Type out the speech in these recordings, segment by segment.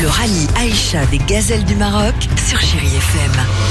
Le rallye Aïcha des gazelles du Maroc sur Chérie FM.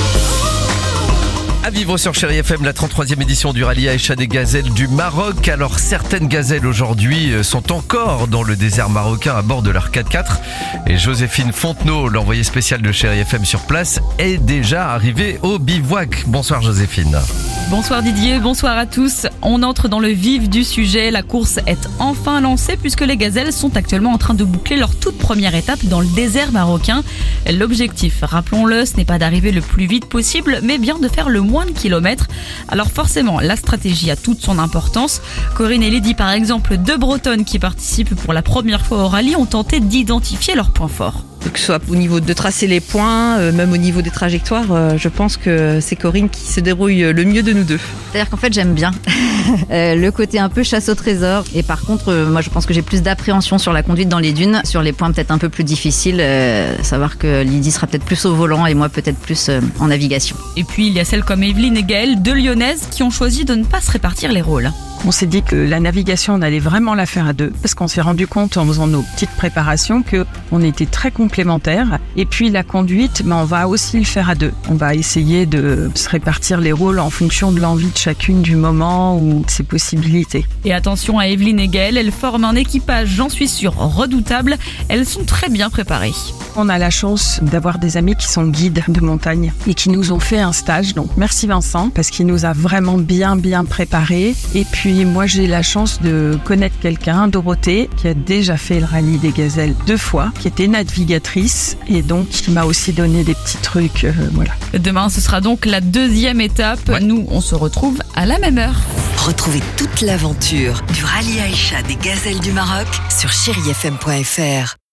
À vivre sur Chérie FM, la 33e édition du rallye Aïcha des gazelles du Maroc. Alors certaines gazelles aujourd'hui sont encore dans le désert marocain à bord de leur 4x4. Et Joséphine Fontenot, l'envoyée spéciale de Chérie FM sur place, est déjà arrivée au bivouac. Bonsoir Joséphine. Bonsoir Didier, bonsoir à tous. On entre dans le vif du sujet. La course est enfin lancée puisque les gazelles sont actuellement en train de boucler leur toute première étape dans le désert marocain. L'objectif, rappelons-le, ce n'est pas d'arriver le plus vite possible, mais bien de faire le moins de kilomètres. Alors forcément, la stratégie a toute son importance. Corinne et Lydie, par exemple, deux Bretonnes qui participent pour la première fois au rallye, ont tenté d'identifier leurs points forts. Que ce soit au niveau de tracer les points, même au niveau des trajectoires, je pense que c'est Corinne qui se débrouille le mieux de nous deux. C'est-à-dire qu'en fait j'aime bien le côté un peu chasse au trésor, et par contre moi je pense que j'ai plus d'appréhension sur la conduite dans les dunes, sur les points peut-être un peu plus difficiles, savoir que Lydie sera peut-être plus au volant et moi peut-être plus en navigation. Et puis il y a celles comme Evelyne et Gaëlle, deux Lyonnaises, qui ont choisi de ne pas se répartir les rôles. On s'est dit que la navigation, on allait vraiment la faire à deux, parce qu'on s'est rendu compte en faisant nos petites préparations qu'on était très complémentaires. Et puis la conduite, on va aussi le faire à deux. On va essayer de se répartir les rôles en fonction de l'envie de chacune, du moment ou de ses possibilités. Et attention à Evelyne et Gaëlle, elles forment un équipage, j'en suis sûre, redoutable. Elles sont très bien préparées. On a la chance d'avoir des amis qui sont guides de montagne et qui nous ont fait un stage. Donc merci Vincent, parce qu'il nous a vraiment bien préparés. Et puis moi j'ai la chance de connaître quelqu'un, Dorothée, qui a déjà fait le rallye des gazelles 2 fois, qui était navigatrice et donc qui m'a aussi donné des petits trucs. Voilà. Demain ce sera donc la 2e étape. Ouais. Nous on se retrouve à la même heure. Retrouvez toute l'aventure du rallye Aïcha des gazelles du Maroc sur chérifm.fr.